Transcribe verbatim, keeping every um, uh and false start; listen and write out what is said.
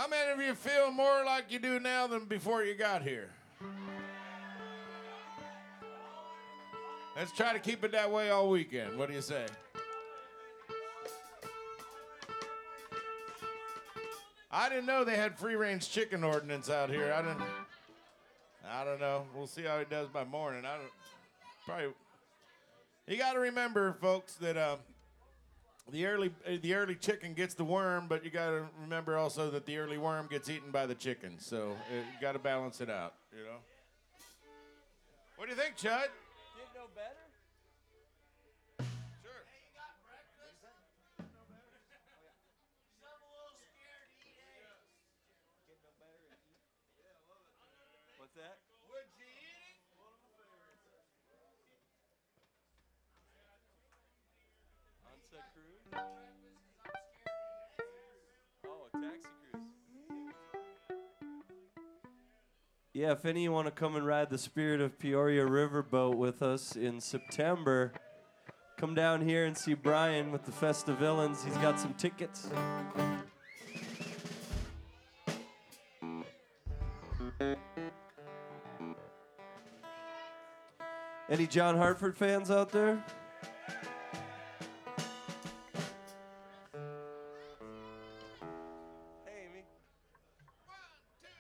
How many of you feel more like you do now than before you got here? Let's try to keep it that way all weekend. What do you say? I didn't know they had free-range chicken ordinance out here. I didn't. I don't know. We'll see how he does by morning. I don't. Probably. You got to remember, folks, that uh, the early uh, the early chicken gets the worm, but you got to remember also that the early worm gets eaten by the chicken. So uh, you got to balance it out. You know. What do you think, Chud? Didn't know better? Sure. Hey, you got breakfast? Didn't know better? Oh, yeah. I'm a little scared to eat eggs. Get no better and eat? Yeah, I love it. What's that? Would you eat it? One of my favorites. Onset cruise? Oh, a taxi cruise. Yeah, if any of you want to come and ride the Spirit of Peoria Riverboat with us in September, come down here and see Brian with the Festivillains. He's got some tickets. Any John Hartford fans out there?